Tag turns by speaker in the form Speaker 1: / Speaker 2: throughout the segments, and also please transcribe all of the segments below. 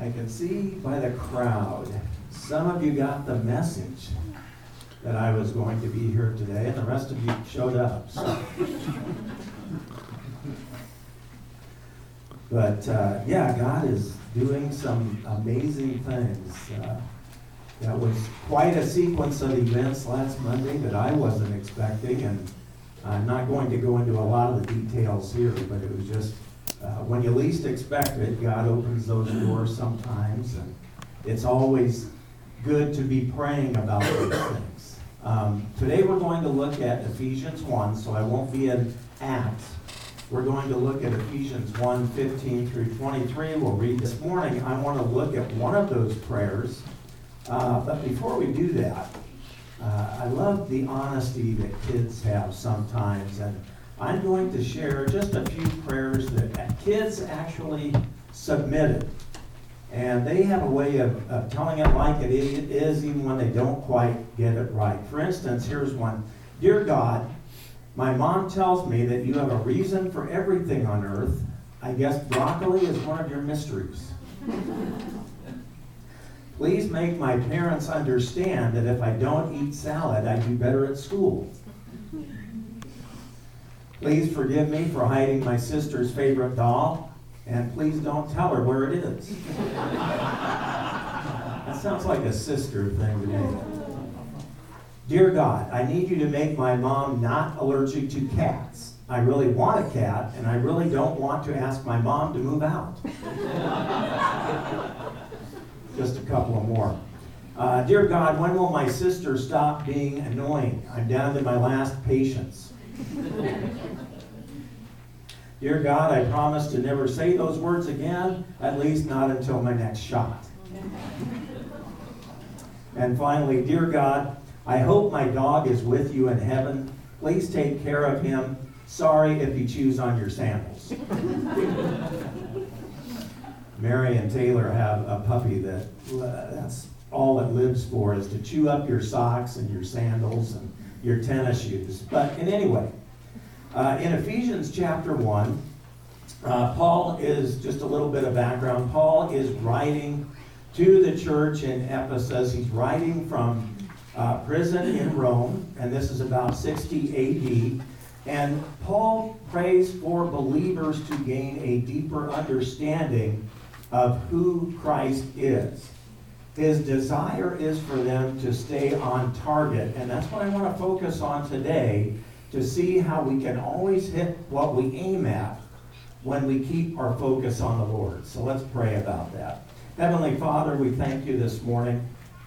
Speaker 1: I can see by the crowd, some of you got the message that I was going to be here today, and the rest of you showed up. So. But yeah, God is doing some amazing things. That was quite a sequence of events last Monday that I wasn't expecting, and I'm not going to go into a lot of the details here, but it was just when you least expect it, God opens those doors sometimes, and it's always good to be praying about those things. Today we're going to look at Ephesians 1, so I won't be in Acts. We're going to look at Ephesians 1, 15 through 23. We'll read this morning. I want to look at one of those prayers. But before we do that, I love the honesty that kids have sometimes. And I'm going to share just a few prayers that kids actually submitted. And they have a way of telling it like it is, even when they don't quite get it right. For instance, here's one. Dear God, my mom tells me that you have a reason for everything on earth. I guess broccoli is one of your mysteries. Please make my parents understand that if I don't eat salad, I do better at school. Please forgive me for hiding my sister's favorite doll, and please don't tell her where it is. That sounds like a sister thing to me. Dear God, I need you to make my mom not allergic to cats. I really want a cat, and I really don't want to ask my mom to move out. Just a couple of more. Dear God, when will my sister stop being annoying? I'm down to my last patience. Dear God, I promise to never say those words again, at least not until my next shot. And finally, dear God, I hope my dog is with you in heaven. Please take care of him. Sorry if you chews on your sandals. Mary and Taylor have a puppy that's all it lives for, is to chew up your socks and your sandals and your tennis shoes. But in any way, in Ephesians chapter 1, Paul is, just a little bit of background, Paul is writing to the church in Ephesus. He's writing from prison in Rome, and this is about 60 A.D., and Paul prays for believers to gain a deeper understanding of who Christ is. His desire is for them to stay on target, and that's what I want to focus on today, to see how we can always hit what we aim at when we keep our focus on the Lord. So let's pray about that. Heavenly Father, we thank you this morning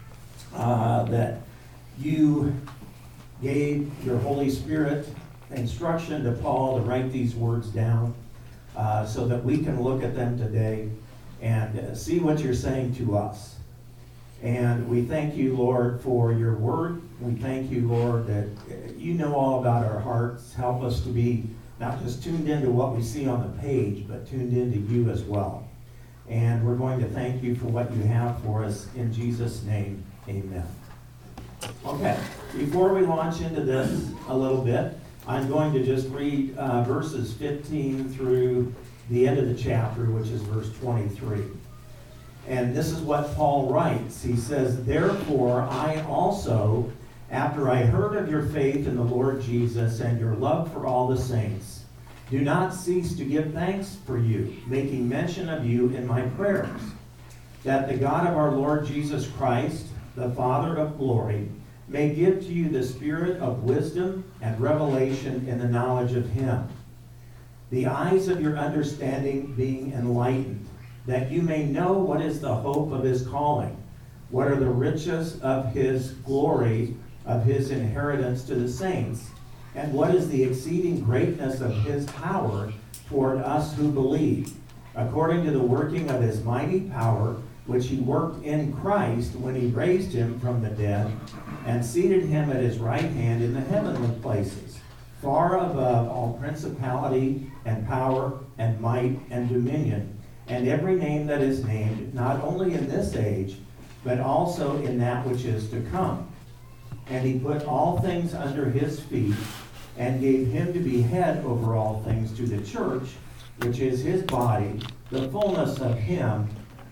Speaker 1: that you gave your Holy Spirit instruction to Paul to write these words down so that we can look at them today and see what you're saying to us. And we thank you, Lord, for your word. We thank you, Lord, that you know all about our hearts. Help us to be not just tuned into what we see on the page, but tuned into you as well. And we're going to thank you for what you have for us. In Jesus' name, amen. Okay, before we launch into this a little bit, I'm going to just read verses 15 through the end of the chapter, which is verse 23. And this is what Paul writes. He says, therefore, I also, after I heard of your faith in the Lord Jesus and your love for all the saints, do not cease to give thanks for you, making mention of you in my prayers, that the God of our Lord Jesus Christ, the Father of glory, may give to you the spirit of wisdom and revelation in the knowledge of him, the eyes of your understanding being enlightened, that you may know what is the hope of his calling, what are the riches of his glory, of his inheritance to the saints, and what is the exceeding greatness of his power toward us who believe, according to the working of his mighty power, which he worked in Christ when he raised him from the dead and seated him at his right hand in the heavenly places, far above all principality and power and might and dominion, and every name that is named, not only in this age, but also in that which is to come. And he put all things under his feet, and gave him to be head over all things to the church, which is his body, the fullness of him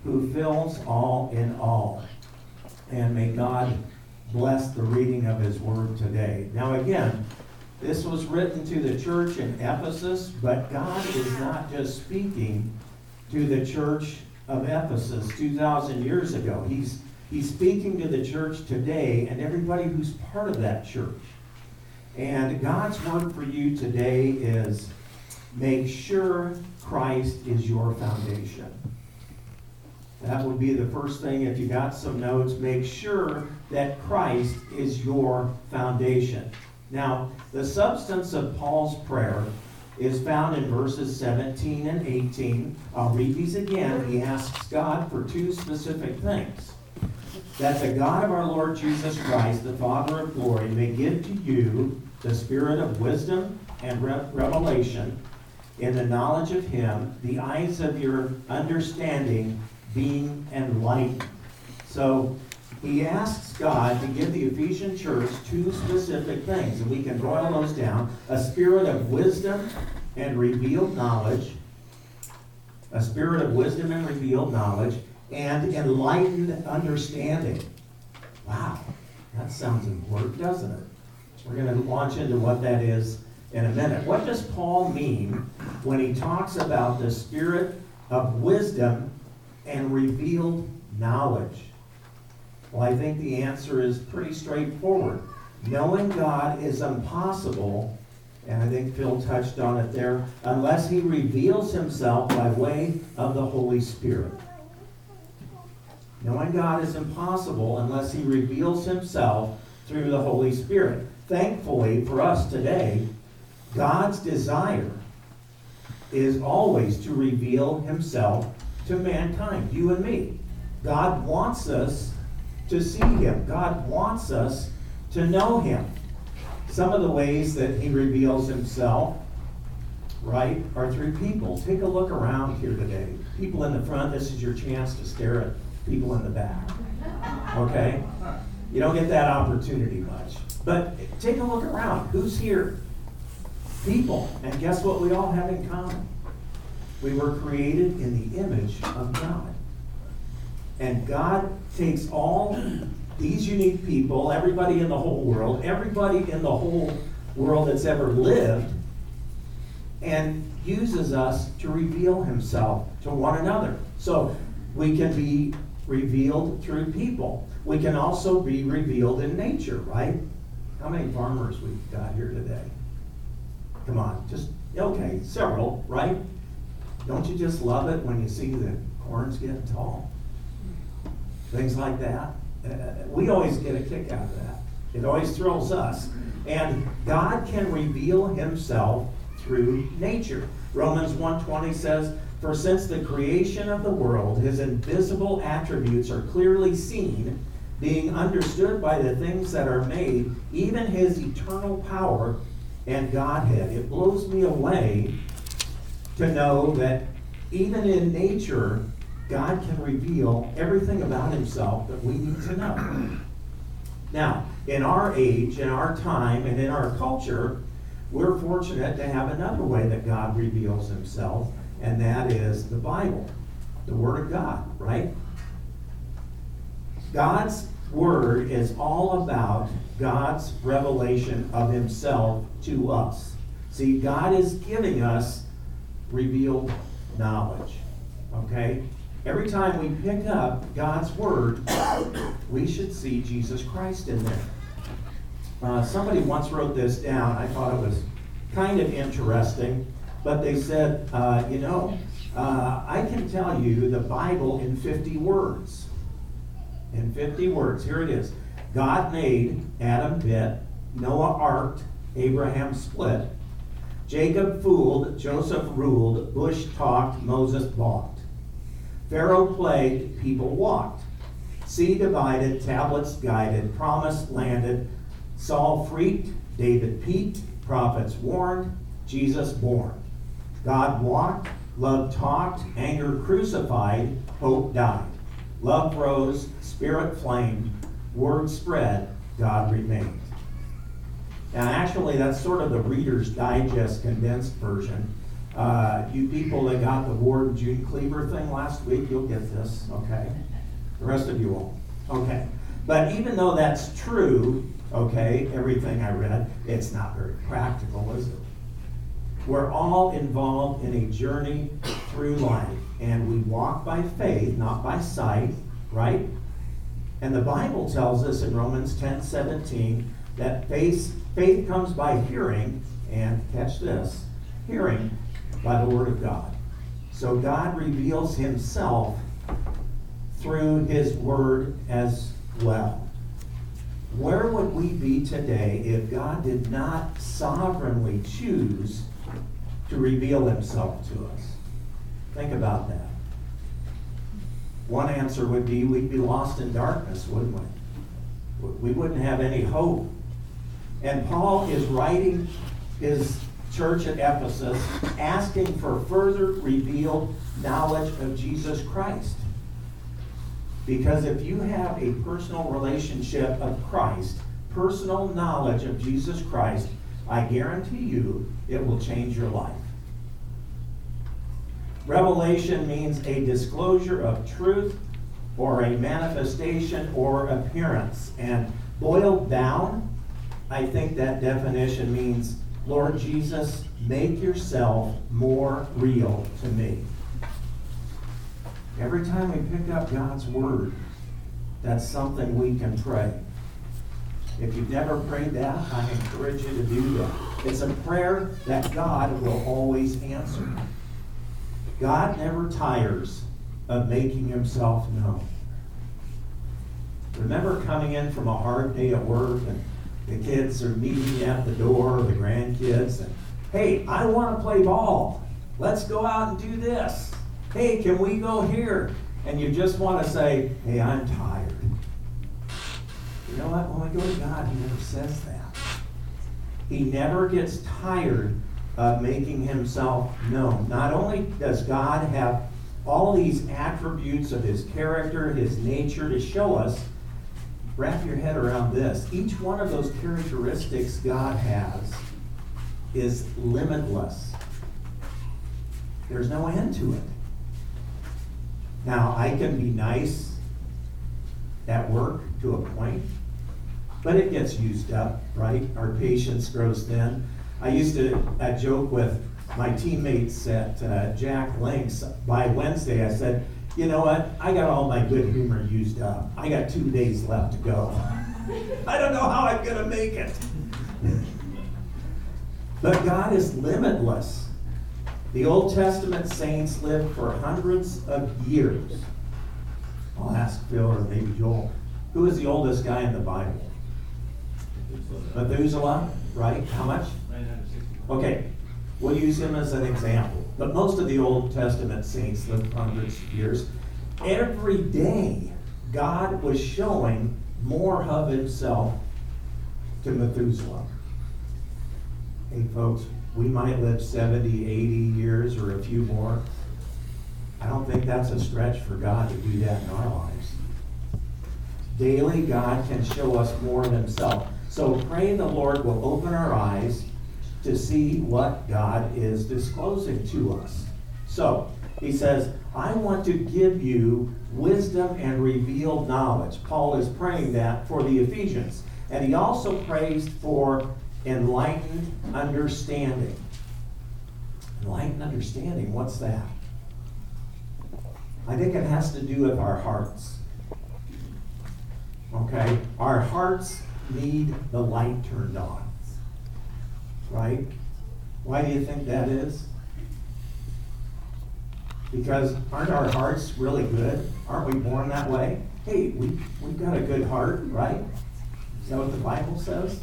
Speaker 1: who fills all in all. And may God bless the reading of his word today. Now again, this was written to the church in Ephesus, but God is not just speaking to the church of Ephesus 2,000 years ago. He's speaking to the church today and everybody who's part of that church. And God's word for you today is, make sure Christ is your foundation. That would be the first thing if you got some notes. Make sure that Christ is your foundation. Now, the substance of Paul's prayer is found in verses 17 and 18. I'll read these again. He asks God for two specific things. That the God of our Lord Jesus Christ, the Father of glory, may give to you the spirit of wisdom and revelation in the knowledge of him, the eyes of your understanding being enlightened. So he asks God to give the Ephesian church two specific things, and we can boil those down. A spirit of wisdom and revealed knowledge. A spirit of wisdom and revealed knowledge, and enlightened understanding. Wow, that sounds important, doesn't it? We're going to launch into what that is in a minute. What does Paul mean when he talks about the spirit of wisdom and revealed knowledge? Well, I think the answer is pretty straightforward. Knowing God is impossible, and I think Phil touched on it there, unless he reveals himself by way of the Holy Spirit. Knowing God is impossible unless he reveals himself through the Holy Spirit. Thankfully for us today, God's desire is always to reveal himself to mankind, you and me. God wants us to see him. God wants us to know him. Some of the ways that he reveals himself, right, are through people. Take a look around here today. People in the front, this is your chance to stare at people in the back. Okay? You don't get that opportunity much. But take a look around. Who's here? People. And guess what we all have in common? We were created in the image of God. And God takes all these unique people, everybody in the whole world that's ever lived, and uses us to reveal himself to one another. So we can be revealed through people. We can also be revealed in nature, right? How many farmers we've got here today? Come on, okay, several, right? Don't you just love it when you see the corns getting tall? Things like that. We always get a kick out of that. It always thrills us. And God can reveal himself through nature. Romans 1:20 says, "For since the creation of the world, his invisible attributes are clearly seen, being understood by the things that are made, even his eternal power and Godhead." It blows me away to know that even in nature, God can reveal everything about himself that we need to know. Now, in our age, in our time, and in our culture, we're fortunate to have another way that God reveals himself, and that is the Bible, the Word of God, right? God's Word is all about God's revelation of himself to us. See, God is giving us revealed knowledge, okay? Every time we pick up God's Word, we should see Jesus Christ in there. Somebody once wrote this down. I thought it was kind of interesting, but they said, I can tell you the Bible in 50 words. In 50 words. Here it is. God made, Adam bit, Noah arced, Abraham split, Jacob fooled, Joseph ruled, Bush talked, Moses balked. Pharaoh plagued, people walked. Sea divided, tablets guided, promise landed, Saul freaked, David peaked, prophets warned, Jesus born. God walked, love talked, anger crucified, hope died. Love rose, spirit flamed, word spread, God remained. Now actually that's sort of the Reader's Digest condensed version. You people that got the Ward and June Cleaver thing last week, you'll get this, okay? The rest of you won't. Okay. But even though that's true, okay, everything I read, it's not very practical, is it? We're all involved in a journey through life, and we walk by faith, not by sight, right? And the Bible tells us in Romans 10:17 that faith comes by hearing, and catch this, hearing by the Word of God. So God reveals Himself through His Word as well. Where would we be today if God did not sovereignly choose to reveal Himself to us? Think about that. One answer would be we'd be lost in darkness, wouldn't we? We wouldn't have any hope. And Paul is writing his church at Ephesus asking for further revealed knowledge of Jesus Christ. Because if you have a personal relationship of Christ, personal knowledge of Jesus Christ, I guarantee you it will change your life. Revelation means a disclosure of truth or a manifestation or appearance. And boiled down, I think that definition means, Lord Jesus, make yourself more real to me. Every time we pick up God's Word, that's something we can pray. If you've never prayed that, I encourage you to do that. It's a prayer that God will always answer. God never tires of making Himself known. Remember coming in from a hard day at work and the kids are meeting you at the door, the grandkids, and, hey, I want to play ball. Let's go out and do this. Hey, can we go here? And you just want to say, hey, I'm tired. You know what? When we go to God, He never says that. He never gets tired of making Himself known. Not only does God have all these attributes of His character, His nature to show us, wrap your head around this. Each one of those characteristics God has is limitless. There's no end to it. Now, I can be nice at work to a point, but it gets used up, right? Our patience grows thin. I used to joke with my teammates at Jack Links. By Wednesday, I said, you know what? I got all my good humor used up. I got 2 days left to go. I don't know how I'm going to make it. But God is limitless. The Old Testament saints lived for hundreds of years. I'll ask Phil or maybe Joel. Who is the oldest guy in the Bible? Methuselah, right? How much? 960. Okay, we'll use him as an example. But most of the Old Testament saints lived hundreds of years. Every day, God was showing more of Himself to Methuselah. Hey, folks, we might live 70, 80 years or a few more. I don't think that's a stretch for God to do that in our lives. Daily, God can show us more of Himself. So pray the Lord will open our eyes to see what God is disclosing to us. So, He says, I want to give you wisdom and revealed knowledge. Paul is praying that for the Ephesians. And he also prays for enlightened understanding. Enlightened understanding, what's that? I think it has to do with our hearts. Okay? Our hearts need the light turned on. Right? Why do you think that is? Because aren't our hearts really good? Aren't we born that way? Hey, we've got a good heart, right? Is that what the Bible says?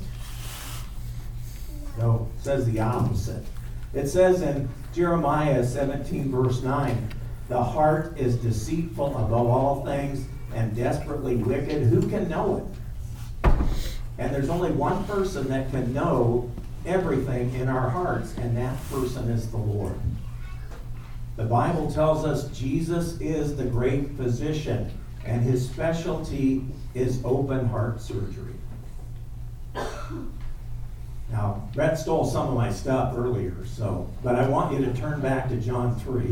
Speaker 1: No, it says the opposite. It says in Jeremiah 17, verse 9, the heart is deceitful above all things and desperately wicked. Who can know it? And there's only one person that can know everything in our hearts, and that person is the Lord. The Bible tells us Jesus is the great physician, and His specialty is open heart surgery. Now, Brett stole some of my stuff earlier, but I want you to turn back to John 3.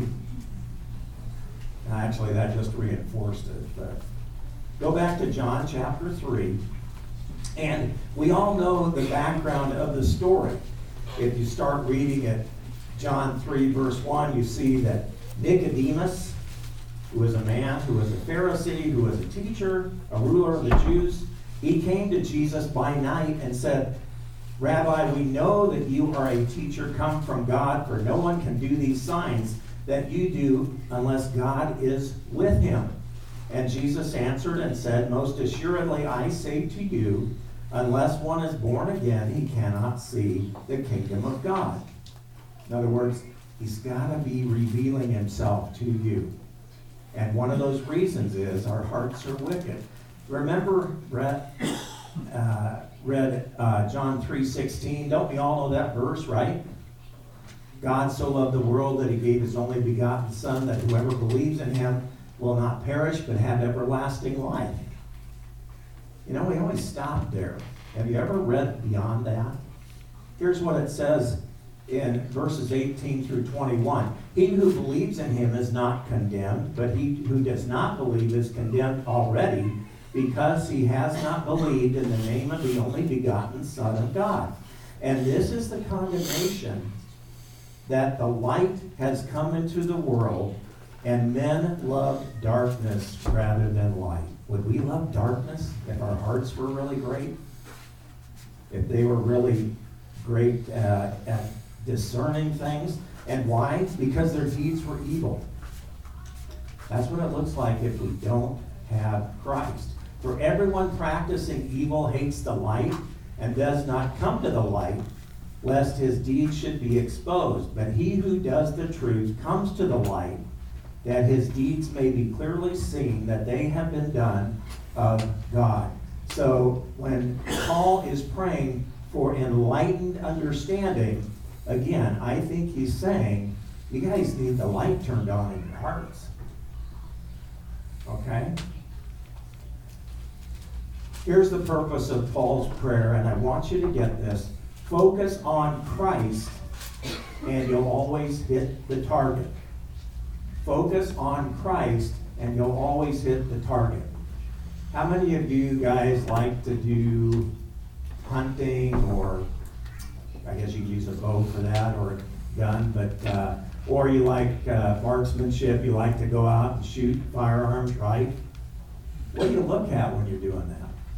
Speaker 1: Actually, that just reinforced it, but go back to John chapter 3. And we all know the background of the story. If you start reading at John 3, verse 1, you see that Nicodemus, who was a man who was a Pharisee, who was a teacher, a ruler of the Jews, he came to Jesus by night and said, Rabbi, we know that you are a teacher come from God, for no one can do these signs that you do unless God is with him. And Jesus answered and said, Most assuredly I say to you, unless one is born again, he cannot see the kingdom of God. In other words, he's got to be revealing himself to you. And one of those reasons is our hearts are wicked. Remember, Brett read John 3:16. Don't we all know that verse, right? God so loved the world that he gave his only begotten Son, that whoever believes in him will not perish but have everlasting life. You know, we always stop there. Have you ever read beyond that? Here's what it says in verses 18 through 21. He who believes in him is not condemned, but he who does not believe is condemned already, because he has not believed in the name of the only begotten Son of God. And this is the condemnation, that the light has come into the world, and men love darkness rather than light. Would we love darkness if our hearts were really great? If they were really great at discerning things? And why? Because their deeds were evil. That's what it looks like if we don't have Christ. For everyone practicing evil hates the light and does not come to the light, lest his deeds should be exposed. But he who does the truth comes to the light, that his deeds may be clearly seen, that they have been done of God. So when Paul is praying for enlightened understanding, again, I think he's saying, you guys need the light turned on in your hearts. Okay? Here's the purpose of Paul's prayer, and I want you to get this. Focus on Christ, and you'll always hit the target. Focus on Christ, and you'll always hit the target. How many of you guys like to do hunting, or I guess you can use a bow for that, or a gun, but or you like marksmanship, you like to go out and shoot firearms, right? What do you look at when you're doing that?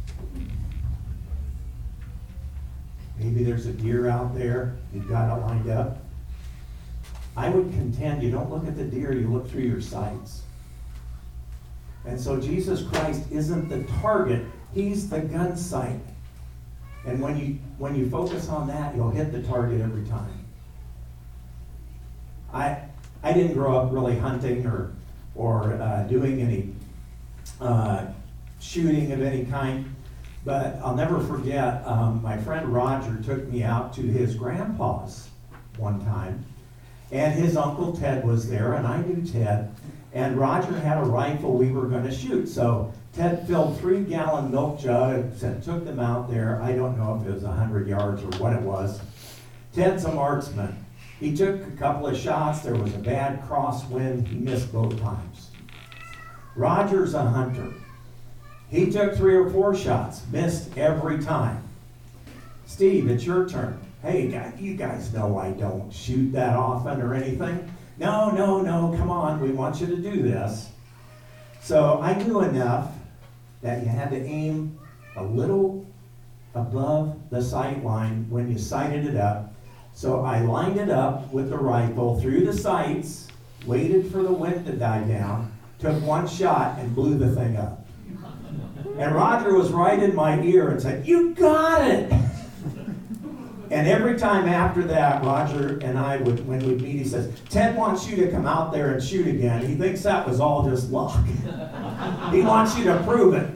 Speaker 1: Maybe there's a deer out there, you've got it lined up. I would contend you don't look at the deer, you look through your sights. And so Jesus Christ isn't the target, he's the gun sight. And when you focus on that, you'll hit the target every time. I didn't grow up really hunting or doing any shooting of any kind, but I'll never forget, my friend Roger took me out to his grandpa's one time, and his Uncle Ted was there, and I knew Ted, and Roger had a rifle we were going to shoot. So Ted filled 3-gallon milk jugs and took them out there. I don't know if it was 100 yards or what it was. Ted's a marksman. He took a couple of shots. There was a bad crosswind. He missed both times. Roger's a hunter. He took 3 or 4 shots, missed every time. Steve, it's your turn. Hey, you guys know I don't shoot that often or anything. No, come on, we want you to do this. So I knew enough that you had to aim a little above the sight line when you sighted it up. So I lined it up with the rifle through the sights, waited for the wind to die down, took 1 shot and blew the thing up. And Roger was right in my ear and said, "You got it!" And every time after that, Roger and I, when we'd meet, he says, "Ted wants you to come out there and shoot again. He thinks that was all just luck. He wants you to prove it."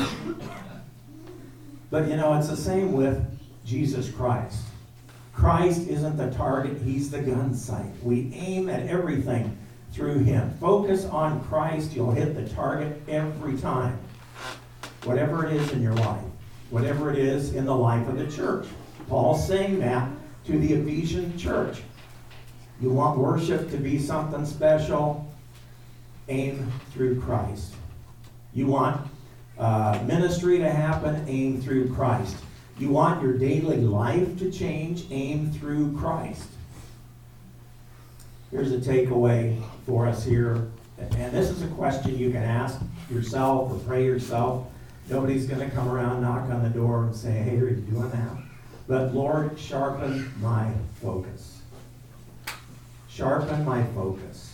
Speaker 1: But you know, it's the same with Jesus Christ. Christ isn't the target, he's the gun sight. We aim at everything through him. Focus on Christ, you'll hit the target every time. Whatever it is in your life. whatever it is in the life of the church. Paul's saying that to the Ephesian church. You want worship to be something special? Aim through Christ. You want ministry to happen? Aim through Christ. You want your daily life to change? Aim through Christ. Here's a takeaway for us here. And this is a question you can ask yourself or pray yourself. Nobody's going to come around, knock on the door, and say, hey, are you doing that? But Lord, sharpen my focus. Sharpen my focus.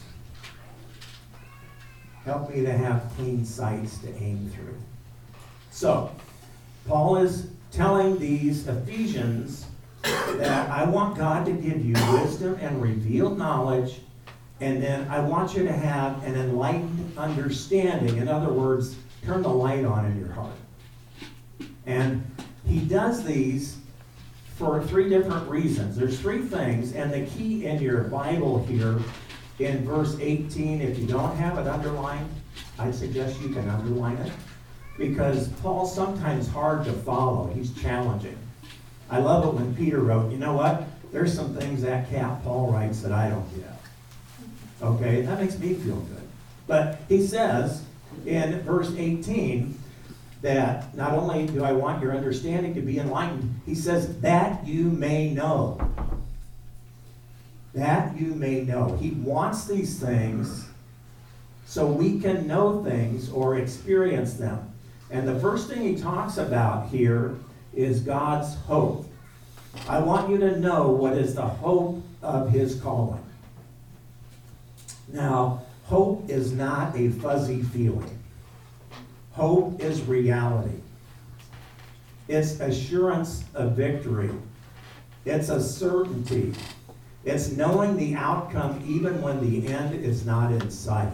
Speaker 1: Help me to have clean sights to aim through. So, Paul is telling these Ephesians that I want God to give you wisdom and revealed knowledge, and then I want you to have an enlightened understanding. In other words, turn the light on in your heart. And he does these for three different reasons. There's three things, and the key in your Bible here in verse 18, if you don't have it underlined, I suggest you can underline it, because Paul's sometimes hard to follow. He's challenging. I love it when Peter wrote, you know what? There's some things that Paul writes that I don't get. Okay, that makes me feel good. But he says in verse 18 that not only do I want your understanding to be enlightened, he says that you may know. That you may know. He wants these things so we can know things or experience them. And the first thing he talks about here is God's hope. I want you to know what is the hope of his calling. Now, hope is not a fuzzy feeling. Hope is reality. It's assurance of victory. It's a certainty. It's knowing the outcome even when the end is not in sight.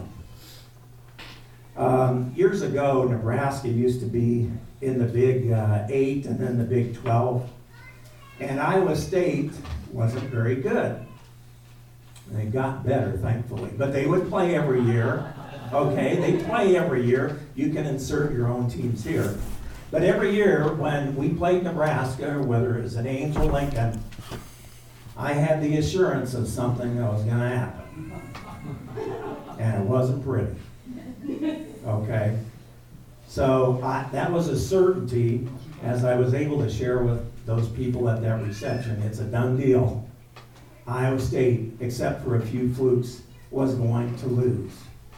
Speaker 1: Years ago, Nebraska used to be in the Big 8 and then the Big 12. And Iowa State wasn't very good. They got better, thankfully. But they would play every year. Okay, they play every year. You can insert your own teams here. But every year when we played Nebraska, whether it was at Ames or Lincoln, I had the assurance of something that was going to happen. And it wasn't pretty. Okay? So that was a certainty, as I was able to share with those people at that reception. It's a done deal. Iowa State, except for a few flukes, was going to lose.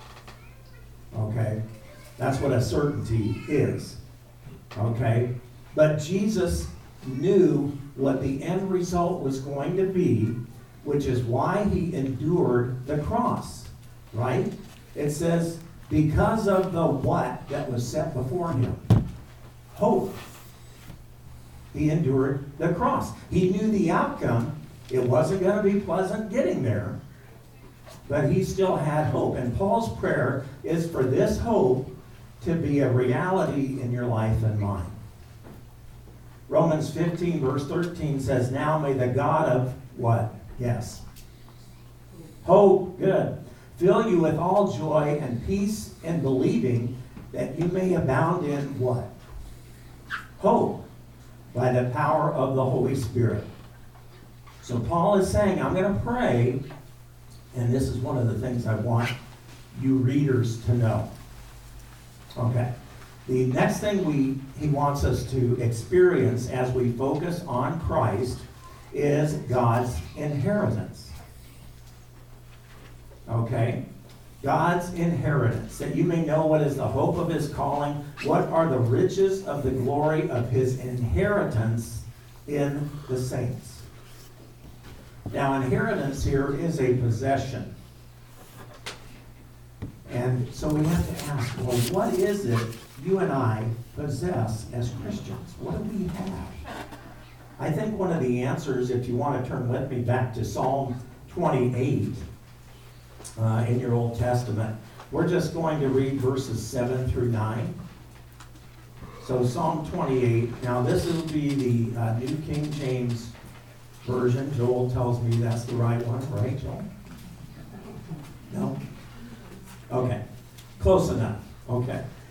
Speaker 1: Okay? That's what a certainty is. Okay? But Jesus knew what the end result was going to be, which is why he endured the cross. Right? It says, because of the what that was set before him. Hope. He endured the cross. He knew the outcome. It wasn't going to be pleasant getting there, but he still had hope. And Paul's prayer is for this hope to be a reality in your life and mine. Romans 15 verse 13 says, now may the God of what? Yes. Hope, good. Fill you with all joy and peace in believing that you may abound in what? Hope, by the power of the Holy Spirit. So Paul is saying, I'm going to pray, and this is one of the things I want you readers to know. Okay. The next thing he wants us to experience as we focus on Christ is God's inheritance. Okay? God's inheritance, that you may know what is the hope of his calling, what are the riches of the glory of his inheritance in the saints. Now, inheritance here is a possession. And so we have to ask, well, what is it you and I possess as Christians? What do we have? I think one of the answers, if you want to turn with me back to Psalm 28 in your Old Testament, we're just going to read verses 7 through 9. So Psalm 28, now this will be the New King James Version. Joel tells me that's the right one, right, Joel? No? Okay. Close enough. Okay.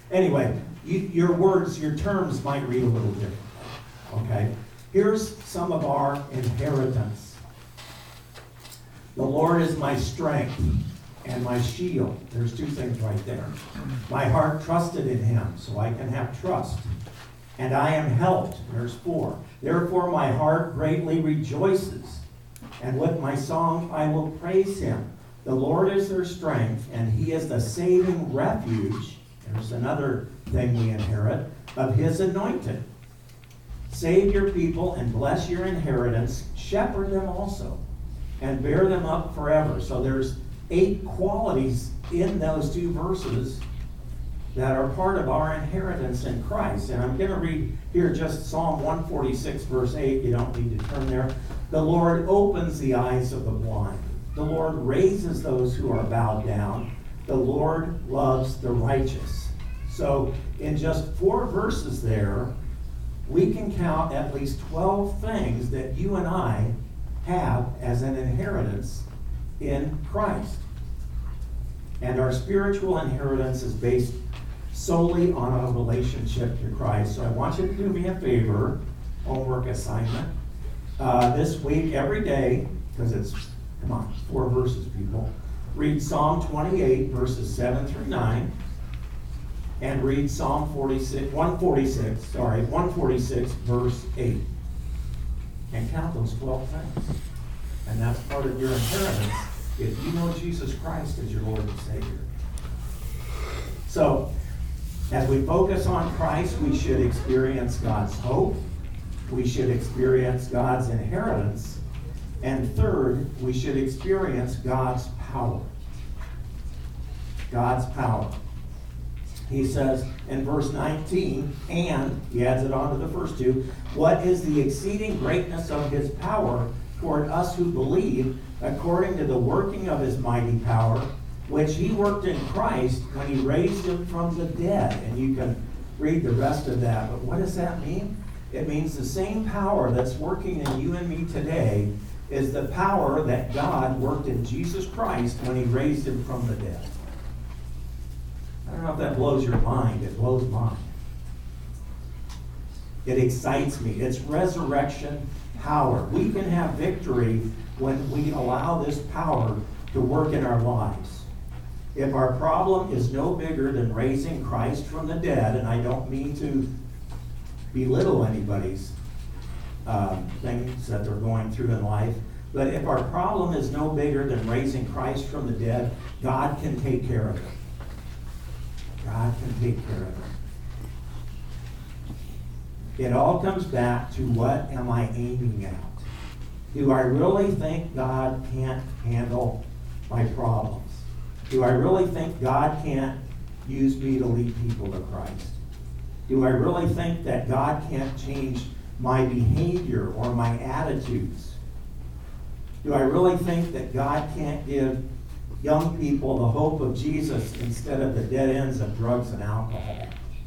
Speaker 1: Anyway, your words, your terms might read a little different. Okay? Here's some of our inheritance. The Lord is my strength and my shield. There's two things right there. My heart trusted in him, so I can have trust. And I am helped. There's 4. Therefore my heart greatly rejoices, and with my song I will praise him. The Lord is their strength, and he is the saving refuge. There's another thing we inherit, of his anointed. Save your people and bless your inheritance. Shepherd them also, and bear them up forever. So there's 8 qualities in those 2 verses that are part of our inheritance in Christ. And I'm going to read here just Psalm 146, verse 8. You don't need to turn there. The Lord opens the eyes of the blind. The Lord raises those who are bowed down. The Lord loves the righteous. So in just 4 verses there, we can count at least 12 things that you and I have as an inheritance in Christ. And our spiritual inheritance is based solely on our relationship to Christ. So I want you to do me a favor, homework assignment. This week, every day, because it's, 4 verses, people. Read Psalm 28, verses 7 through 9. And read Psalm 146, verse 8. And count those 12 things. And that's part of your inheritance if you know Jesus Christ as your Lord and Savior. So, as we focus on Christ, we should experience God's hope. We should experience God's inheritance. And third, we should experience God's power. God's power. He says in verse 19, and, he adds it on to the first 2, what is the exceeding greatness of his power toward us who believe, according to the working of his mighty power, which he worked in Christ when he raised him from the dead. And you can read the rest of that. But what does that mean? It means the same power that's working in you and me today is the power that God worked in Jesus Christ when he raised him from the dead. I don't know if that blows your mind. It blows mine. It excites me. It's resurrection power. We can have victory when we allow this power to work in our lives. If our problem is no bigger than raising Christ from the dead, and I don't mean to belittle anybody's things that they're going through in life, but if our problem is no bigger than raising Christ from the dead, God can take care of it. God can take care of it. It all comes back to, what am I aiming at? Do I really think God can't handle my problems? Do I really think God can't use me to lead people to Christ? Do I really think that God can't change my behavior or my attitudes? Do I really think that God can't give young people the hope of Jesus instead of the dead ends of drugs and alcohol?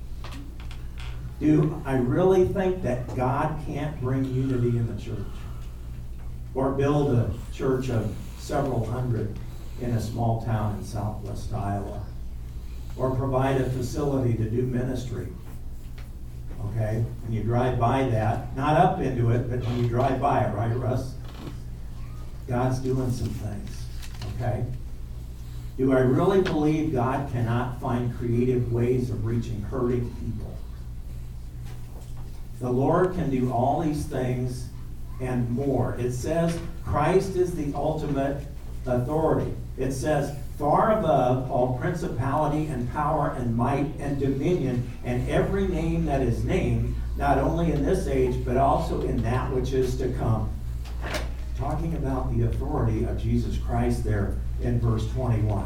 Speaker 1: Do I really think that God can't bring unity in the church? Or build a church of several hundred in a small town in southwest Iowa? Or provide a facility to do ministry? Okay? When you drive by that, not up into it, but when you drive by it, right, Russ? God's doing some things. Okay? Do I really believe God cannot find creative ways of reaching hurting people? The Lord can do all these things and more. It says Christ is the ultimate authority. It says, far above all principality and power and might and dominion and every name that is named, not only in this age, but also in that which is to come. Talking about the authority of Jesus Christ there in verse 21.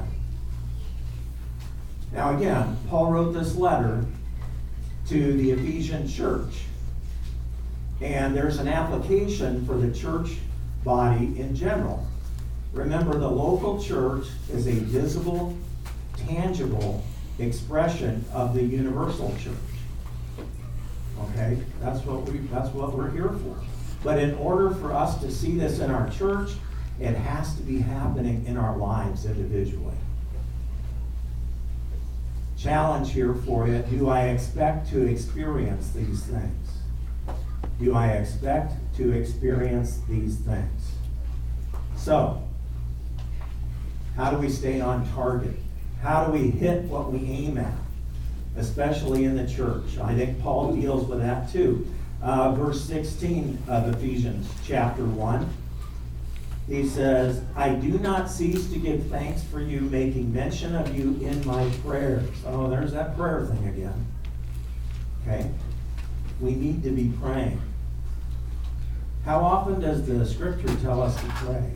Speaker 1: Now again, Paul wrote this letter to the Ephesian church. And there's an application for the church body in general. Remember, the local church is a visible, tangible expression of the universal church. Okay? That's what we're here for. But in order for us to see this in our church, it has to be happening in our lives individually. challenge here for you. Do I expect to experience these things? Do I expect to experience these things? So, how do we stay on target? How do we hit what we aim at? Especially in the church. I think Paul deals with that too. Verse 16 of Ephesians chapter 1. He says, I do not cease to give thanks for you, making mention of you in my prayers. Oh, there's that prayer thing again. Okay? We need to be praying. How often does the scripture tell us to pray?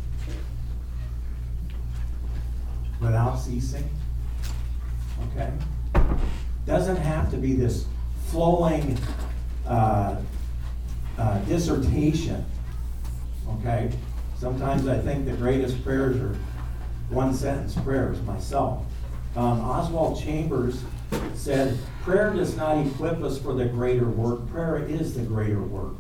Speaker 1: Without ceasing? Okay? Doesn't have to be this flowing dissertation. Okay? Sometimes I think the greatest prayers are one-sentence prayers myself. Oswald Chambers said, prayer does not equip us for the greater work. Prayer is the greater work.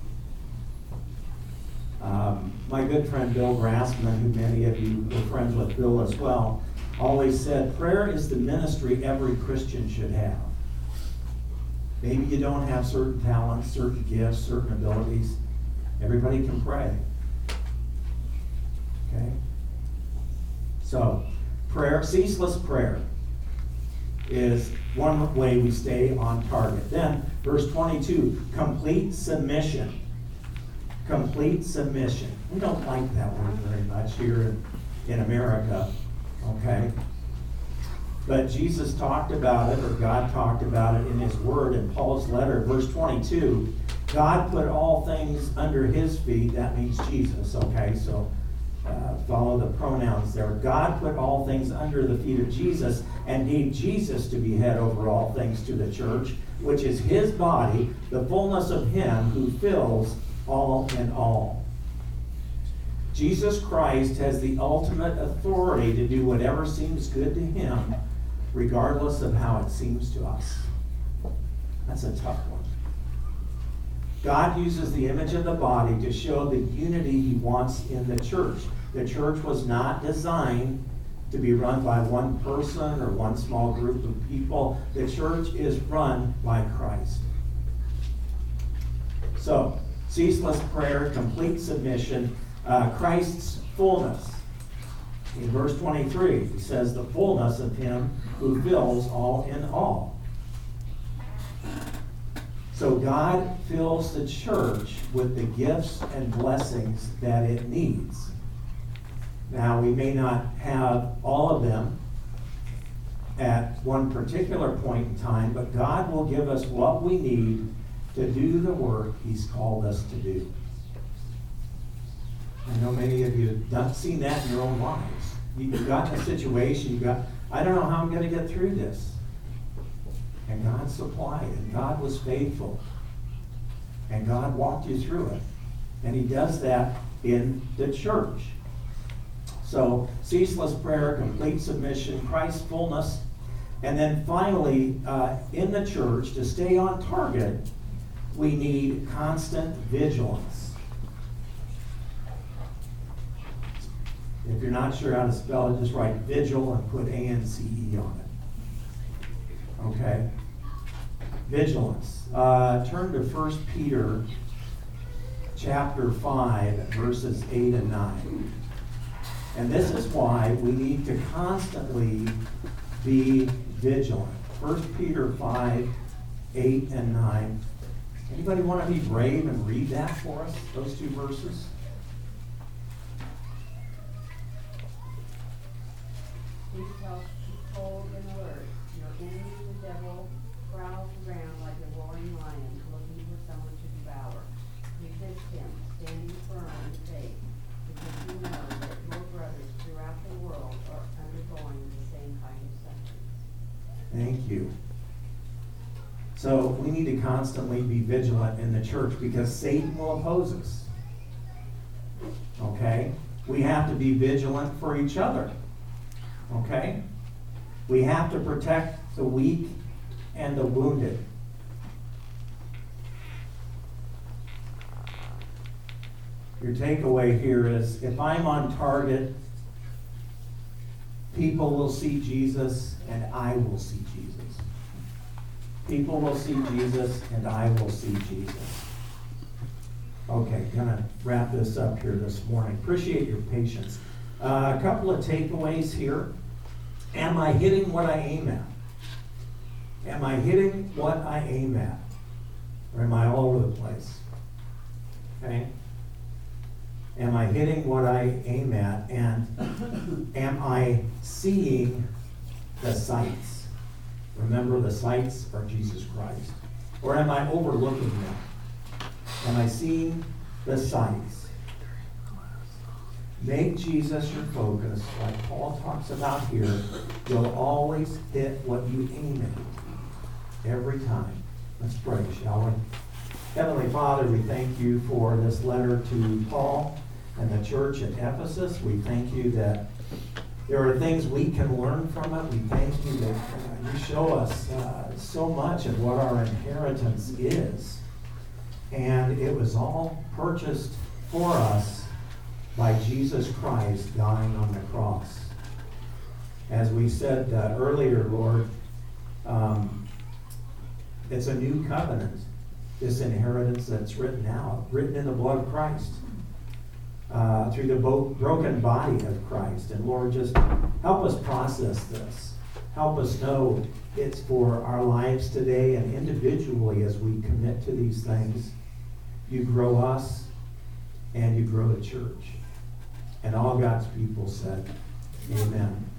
Speaker 1: My good friend Bill Grassman, who many of you are friends with Bill as well, always said, prayer is the ministry every Christian should have. Maybe you don't have certain talents, certain gifts, certain abilities. Everybody can pray. Okay? So, prayer, ceaseless prayer, is one way we stay on target. Then, verse 22, complete submission. Complete submission. We don't like that word very much here in America. Okay? But Jesus talked about it, or God talked about it in His Word in Paul's letter, verse 22. God put all things under His feet. That means Jesus. Okay, so follow the pronouns there. God put all things under the feet of Jesus and gave Jesus to be head over all things to the church, which is His body, the fullness of Him who fills all in all. Jesus Christ has the ultimate authority to do whatever seems good to Him, regardless of how it seems to us. That's a tough one. God uses the image of the body to show the unity He wants in the church. The church was not designed to be run by one person or one small group of people. The church is run by Christ. So, ceaseless prayer, complete submission, Christ's fullness. In verse 23, he says, the fullness of Him who fills all in all. So God fills the church with the gifts and blessings that it needs. Now, we may not have all of them at one particular point in time, but God will give us what we need to do the work He's called us to do. I know many of you have seen that in your own lives. You've got in a situation, I don't know how I'm going to get through this. And God supplied, and God was faithful. And God walked you through it. And He does that in the church. So, ceaseless prayer, complete submission, Christ's fullness. And then finally, in the church, to stay on target, we need constant vigilance. If you're not sure how to spell it, just write vigil and put A-N-C-E on it. Okay? Vigilance. Turn to 1 Peter chapter 5, verses 8 and 9. And this is why we need to constantly be vigilant. 1 Peter 5, 8 and 9. Anybody want to be brave and read that for us, those two verses?
Speaker 2: Be cold and alert. Your enemy, the devil, prowls around like a roaring lion, looking for someone to devour. Resist him, standing firm in faith, because you know that your brothers throughout the world are undergoing the same kind of suffering.
Speaker 1: Thank you. So we need to constantly be vigilant in the church because Satan will oppose us. Okay? We have to be vigilant for each other. Okay? We have to protect the weak and the wounded. Your takeaway here is, if I'm on target, People will see Jesus, and I will see Jesus. People will see Jesus, and I will see Jesus. Okay, gonna wrap this up here this morning. Appreciate your patience. A couple of takeaways here. Am I hitting what I aim at? Am I hitting what I aim at? Or am I all over the place? Okay? Am I hitting what I aim at? And am I seeing the sights? Remember, the sights are Jesus Christ. Or am I overlooking them? Am I seeing the sights? Make Jesus your focus, like Paul talks about here. You'll always hit what you aim at every time. Let's pray, shall we? Heavenly Father, we thank you for this letter to Paul and the church at Ephesus. We thank you that there are things we can learn from it. We thank you that you show us so much of what our inheritance is. And it was all purchased for us by Jesus Christ dying on the cross. As we said earlier, Lord, it's a new covenant, this inheritance that's written out, written in the blood of Christ, through the broken body of Christ. And Lord, just help us process this. Help us know it's for our lives today and individually as we commit to these things. You grow us and you grow the church. And all God's people said, amen.